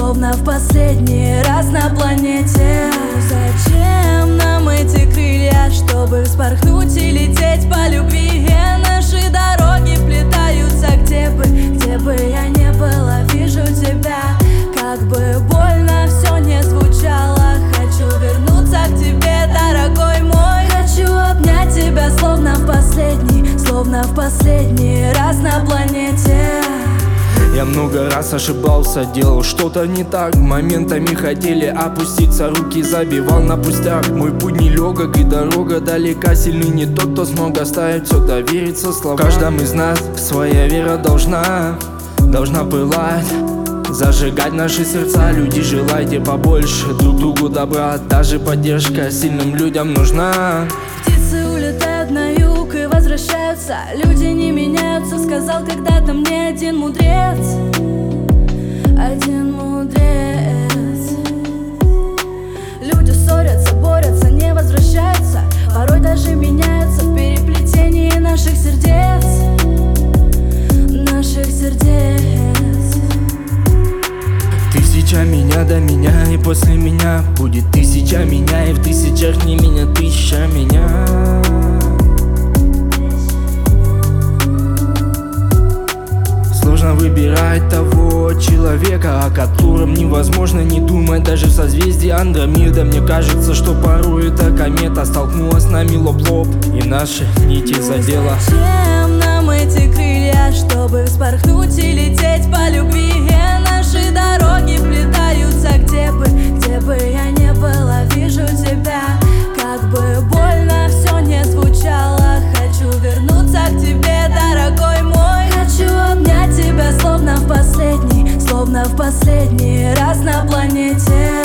словно в последний раз на планете. Зачем нам эти крылья, чтобы вспорхнуть и лететь по любви? Наши дороги вплетаются, где бы я не была, вижу тебя. Как бы больно все не звучало, хочу вернуться к тебе, дорогой мой. Хочу обнять тебя, словно в последний раз на планете. Я много раз ошибался, делал что-то не так. Моментами хотели опуститься, руки забивал на пустяк. Мой путь нелегок и дорога далека. Сильный не тот, кто смог оставить все, довериться словам. В каждом из нас своя вера должна пылать, зажигать наши сердца. Люди, желайте побольше друг другу добра. Даже поддержка сильным людям нужна. Птицы улетают на юг и возвращаются. Люди не меняются, сказал когда-то мне один мудрец. Один мудрец. Люди ссорятся, борются, не возвращаются. Порой даже меняются в переплетении наших сердец. Наших сердец. Тысяча меня до меня, и после меня будет тысяча меня, и в тысячах не меня, тысяча меня. Сложно выбирать того человека, о котором невозможно не думать. Даже в созвездии Андромеда мне кажется, что порой эта комета столкнулась с нами лоб-лоб, и наши нити задела. Зачем нам эти крылья, чтобы вспорхнуть и лететь по любви? Наши дороги вплетаются, где бы я не была, вижу тебя. Как бы больно все не звучало, хочу вернуться к тебе, дорогой мой. Хочу обнять тебя, словно в последний раз на планете.